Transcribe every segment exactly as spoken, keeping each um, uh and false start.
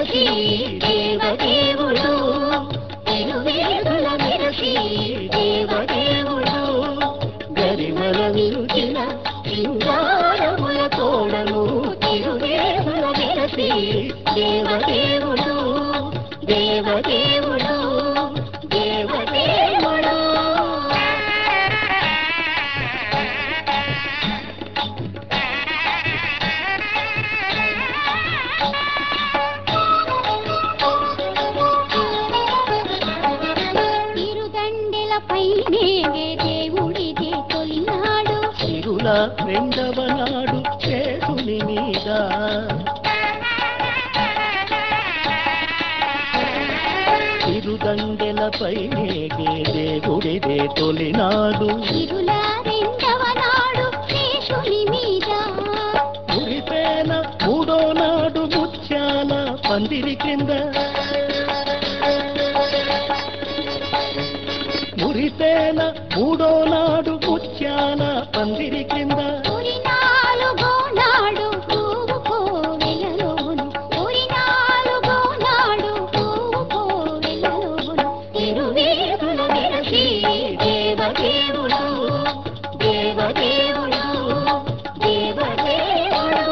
మెరసి దేవదేవుడు తిరువేదుల మెరసి దేవదేవుడు గరిమల విరుచిన సింగారముల తోడను తిరువేదుల మెరసి దేవదేవుడు దేవదేవుడు దేవదేవుడు దేవుడిదే తొలినాడు సిరుల రెండవ నాడు శేషుని మీద తిరుదండెలపై నేగే దేవుడిదే తొలినాడు సిరుల రెండవ నాడు శేషుని మీద మురిపేన మూడో నాడు ముత్యాల పందిరి కింద మురిపేన మూడో నాడు ముత్యాల పందిరి కింద నాలుగో నాడు పువ్వు కోవెలలోను నాలుగో నాడు పువ్వు కోవెలలోను తిరువేదుల మెరసి దేవదేవుడు దేవదేవుడు దేవదేవుడు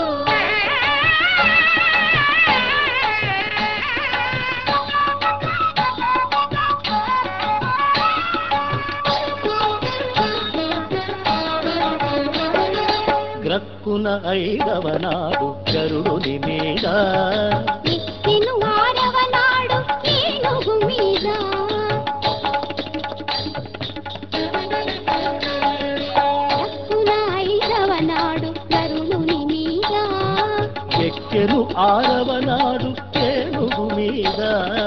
గ్రక్కున ఐదవ నాడు గరుడుని మీద ఎక్కిను ఆరవ నాడు ఏనుగు మీద గ్రక్కున ఐదవ నాడు గరుడుని మీద ఎక్కెను ఆరవ నాడు ఏనుగు మీద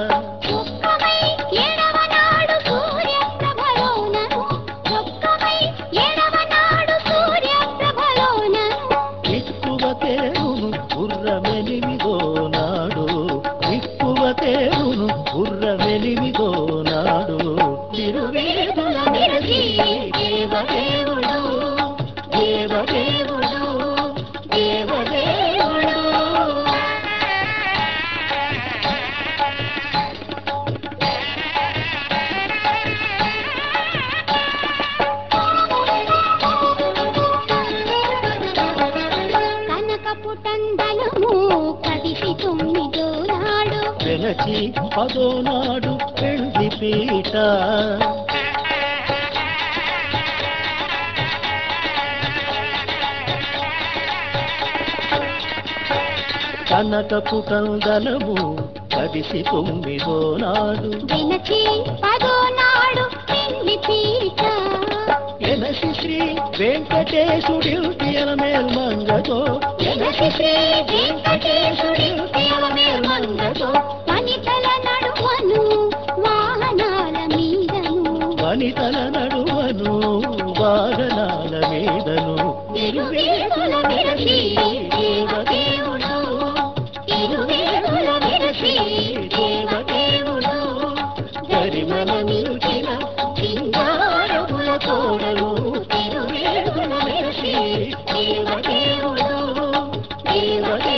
గుర్రమెనిమిదో నాడు విక్కువతేరును గుర్రమెనిమిదో నాడు తిరువేదుల మెరసి దేవదేవుడు దేవదేవుడు దేవదేవుడు వెనచి పదో నాడు పెళ్లి పీట కనకపు కందనము కడిసి తొమ్మిదో నాడు వెనచి పదో నాడు పెళ్లి పీట ఎనసి శ్రీ వెంకటేశుడి మేల్మంగతో ఎనసి శ్రీ వెంకటేశుడి మేల్మంగతో వనితల నడువను వాహనాల మీదను వనితల నడువను వాహనాల మీదను తిరువేదుల మెరసి దేవదేవుడు తిరువేదుల మెరసి దేవదేవుడు గరిమల నిలుచిన సింగారముల తోడను తిరువేదుల మెరసి దేవదేవుడు దేవదేవుడు